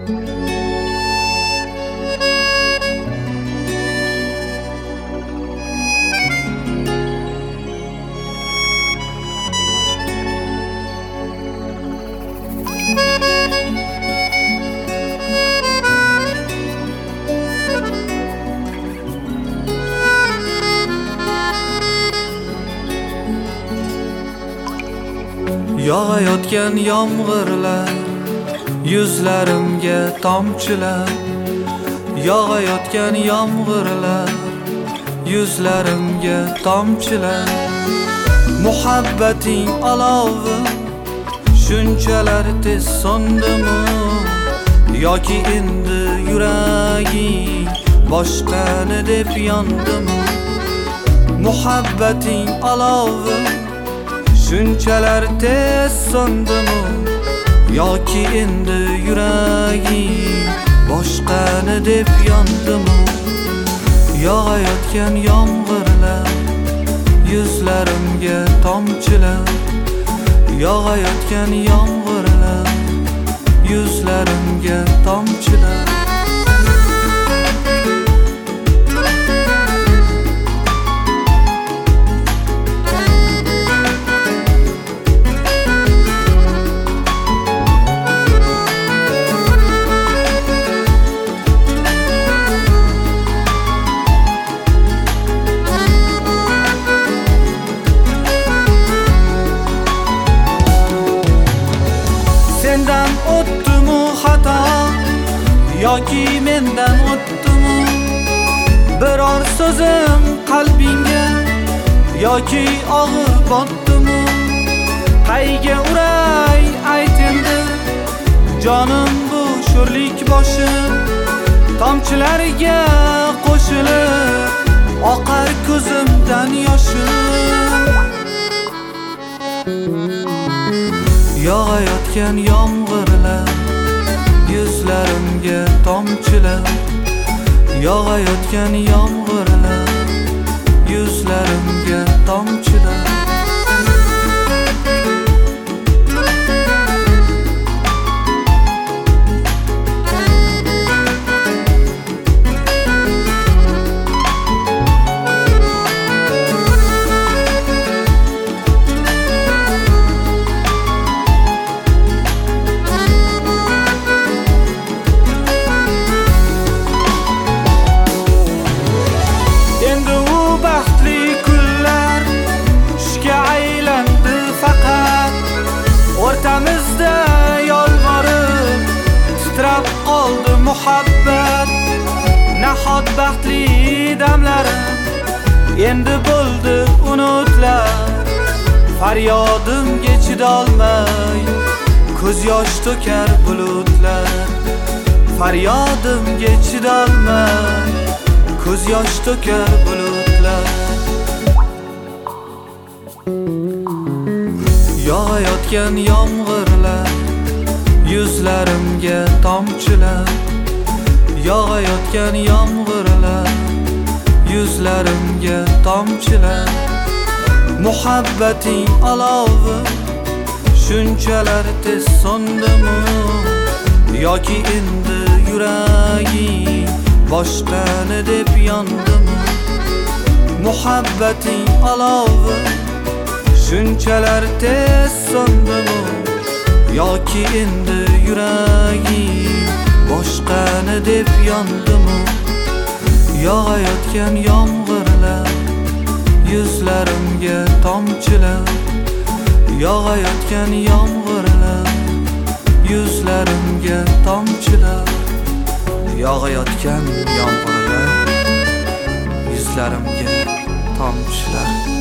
Yog'ayotgan yomg'irlar yuzlarimga tomchilar. Yog'ayotgan yomg'irlar yuzlarimga tomchilar. Muhabbating olovi shunchalar tez so'ndimi? Yoki endi yuraging boshqani deb yondimi? Muhabbating olovi shunchalar tez so'ndimi? Yoki endi yuraging boshqani deb yondimi? Yog'ayotgan yomg'irlar yuzlarimga tomchilar. Yog'ayotgan yomg'irlar yuzlarimga tomchilar. Sendan o'tdimi xato yoki mendan o'tdimi? Biror so'zim qalbingga yoki og'ir botdimi? Qayga uray ayt endi jonim bu sho'rlik boshim, tomchilarga qo'shilib oqar ko'zimdan yoshim. Yog'ayotgan yomg'irlar yuzlarimga tomchilar. Yog'ayotgan yomg'irlar yuzlarimga tomchilar. O'rtamizda yolvorib titrab qoldi muhabbat. Nahot baxtli damlarim endi bo'ldi unutlar. Faryodimga chidolmay ko'z yosh to'kar bulutlar. Faryodimga chidolmay ko'z yosh to'kar bulutlar. Yog'ayotgan yomg'irlar yuzlarimga tomchilar. Yog'ayotgan yomg'irlar yuzlarimga tomchilar. Muhabbating olovi shunchalar tez so'ndimi? Yoki endi yuraging boshqani deb yondimi? Muhabbating olovi shunchalar tez so'ndimi? Yoki endi yuraging boshqani deb yondimi? Yog'ayotgan yomg'irlar yuzlarimga tomchilar. Yog'ayotgan yomg'irlar yuzlarimga tomchilar. Yog'ayotgan yomg'irlar yuzlarimga tomchilar.